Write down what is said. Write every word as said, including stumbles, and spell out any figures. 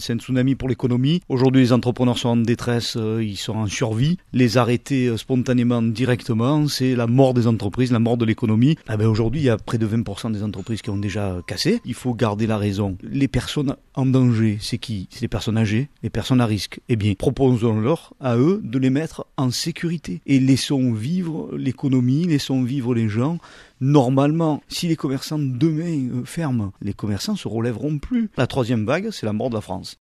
C'est un tsunami pour l'économie. Aujourd'hui, les entrepreneurs sont en détresse, euh, ils sont en survie. Les arrêter euh, spontanément, directement, c'est la mort des entreprises, la mort de l'économie. Ah ben aujourd'hui, il y a près de vingt pour cent des entreprises qui ont déjà cassé. Il faut garder la raison. Les personnes en danger, c'est qui? C'est les personnes âgées, les personnes à risque. Eh bien, proposons-leur à eux de les mettre en sécurité. Et laissons vivre l'économie, laissons vivre les gens. Normalement, si les commerçants demain euh, ferment, les commerçants se relèveront plus. La troisième vague, c'est la mort de la France.